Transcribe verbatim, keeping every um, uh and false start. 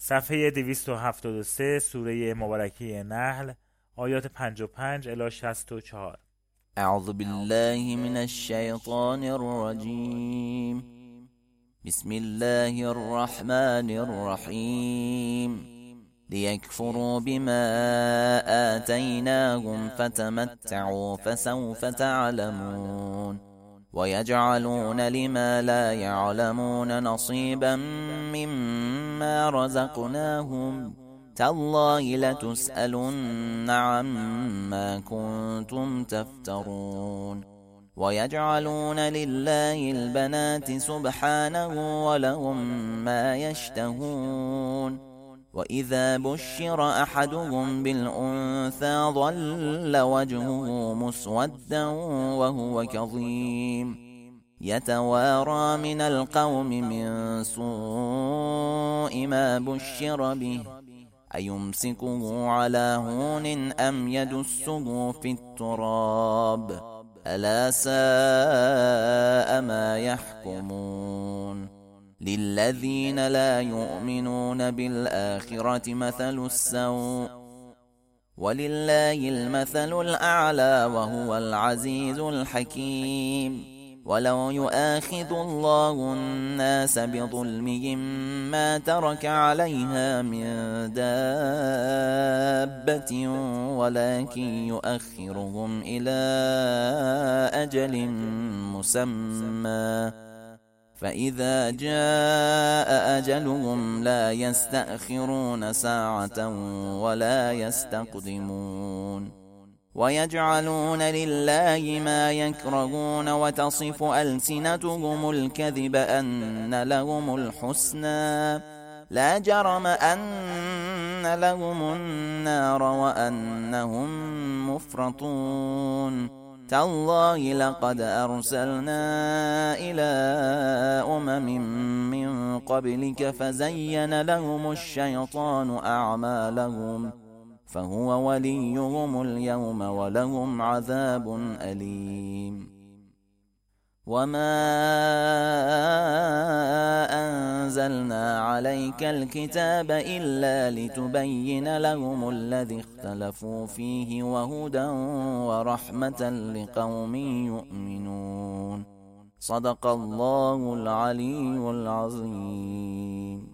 صفحه دویست و هفتاد و سه سوره مبارکه نحل آیات پنج و پنج الی شصت و چهار. اعوذ بالله من الشیطان الرجیم. بسم الله الرحمن الرحیم. ليكفروا بما آتيناهم فتمتعوا فسوف تعلمون ويجعلون لما لا يعلمون نصيبا مما رزقناهم تالله لتسألن عما كنتم تفترون ويجعلون لله البنات سبحانه ولهم ما يشتهون وإذا بشر أحدهم بالأنثى ظل وجهه مسودا وهو كظيم يتوارى من القوم من سوء ما بشر به أيمسكه على هون أم يدسه في التراب ألا ساء ما يحكمون. للذين لا يؤمنون بالآخرة مثل السوء ولله المثل الأعلى وهو العزيز الحكيم. ولو يؤاخذ الله الناس بظلمهم ما ترك عليها من دابة ولكن يؤخرهم إلى أجل مسمى فإذا جاء أجلهم لا يستأخرون ساعة ولا يستقدمون. ويجعلون لله ما يكرهون وتصف ألسنتهم الكذب أن لهم الحسنى لا جرم أن لهم النار وأنهم مفرطون. تالله لقد أرسلنا إلى أمم من قبلك فزين لهم الشيطان أعمالهم فهو وليهم اليوم ولهم عذاب أليم. وما أنزلنا عليك الكتاب إلا لتبين لهم الذي اختلفوا فيه وهدى ورحمة لقوم يؤمنون. صدق الله العلي العظيم.